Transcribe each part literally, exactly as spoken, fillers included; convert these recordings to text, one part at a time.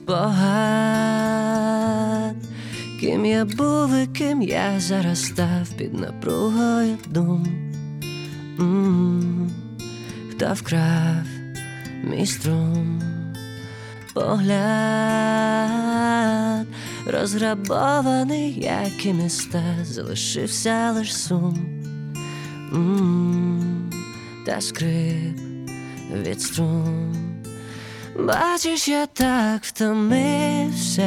спогад, ким я був і ким я зараз став під напругою дум. М-м-м. Хто вкрав мій струм? Погляд розграбований, як і міста, залишився лиш сум. М-м-м. Та скрип від струн. Бачиш, я так втомився,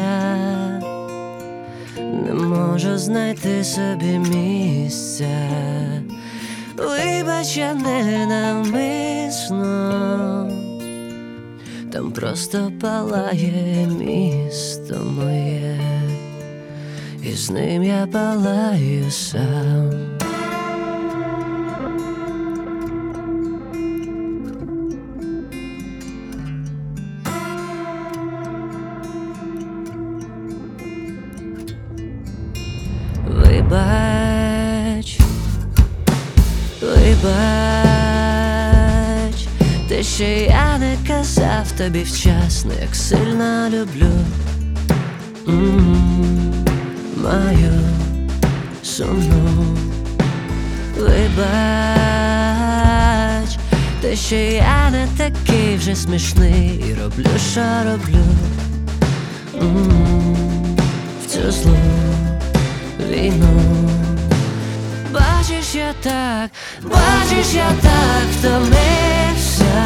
не можу знайти собі місця. Вибач, я ненавмисно, там просто палає місто моє, і з ним я палаю сам. Вибач, вибач, те, що я не казав тобі вчасно, як сильно люблю. М-м-м, мою сумну. Вибач, те, що я не такий вже смішний і роблю, що роблю. М-м-м, в цю злу війну. Бачиш, я так, бачиш, я так втомився,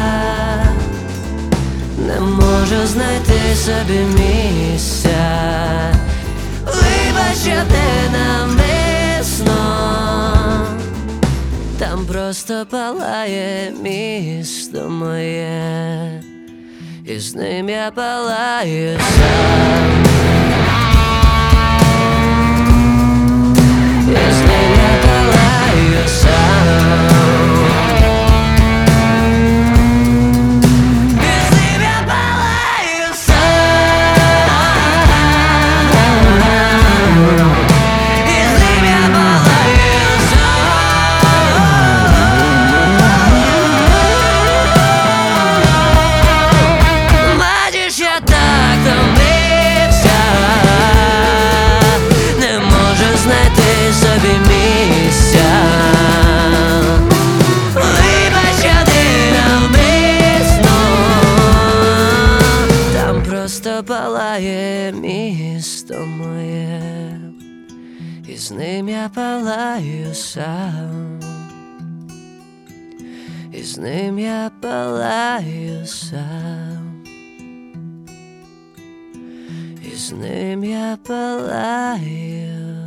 не можу знайти собі місця. Вибач, я ненавмисно, там просто палає місто моє, і з ним я палаю сам. Просто палає місто моє, і з ним я палаю сам, і з ним я палаю сам, і з ним я палаю.